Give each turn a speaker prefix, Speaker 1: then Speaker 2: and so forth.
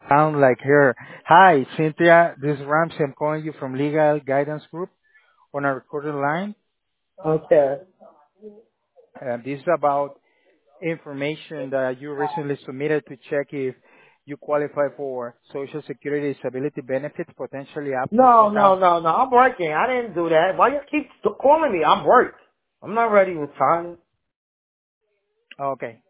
Speaker 1: Sound like her. Hi, Cynthia. This is Ramsey. I'm calling you from Legal Guidance Group on a recorded line.
Speaker 2: Okay.
Speaker 1: This is about information that you recently submitted to check if you qualify for Social Security disability benefits, potentially up to
Speaker 2: No, no,
Speaker 1: 4,000.
Speaker 2: no, no. I'm working. I didn't do that. Why you keep calling me? I'm work. I'm not ready to retire.
Speaker 1: Okay.